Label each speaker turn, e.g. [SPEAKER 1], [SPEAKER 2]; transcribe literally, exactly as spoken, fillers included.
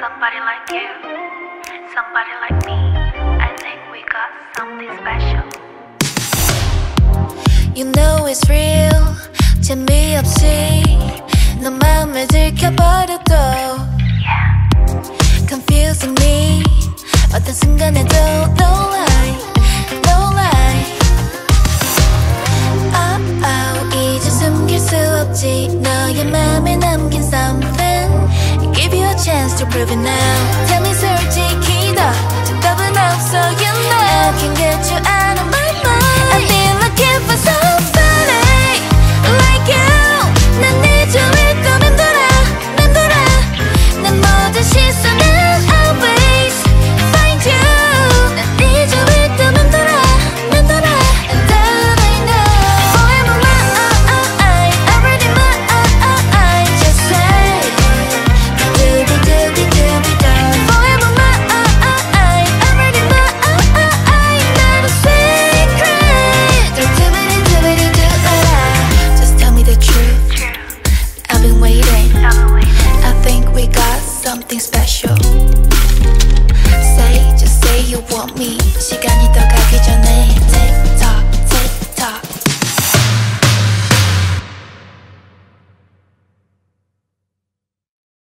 [SPEAKER 1] Somebody like you, somebody like me. I think we got something special.
[SPEAKER 2] You know it's real. 재미없이 너 맘을 들켜버려도
[SPEAKER 1] Yeah.
[SPEAKER 2] Confusing me 어떤 순간에도 No lie, no lie. Oh oh 이제 숨길 수 없지 너의 맘에 남긴 something. Give you a chance to prove it now. Tell me sir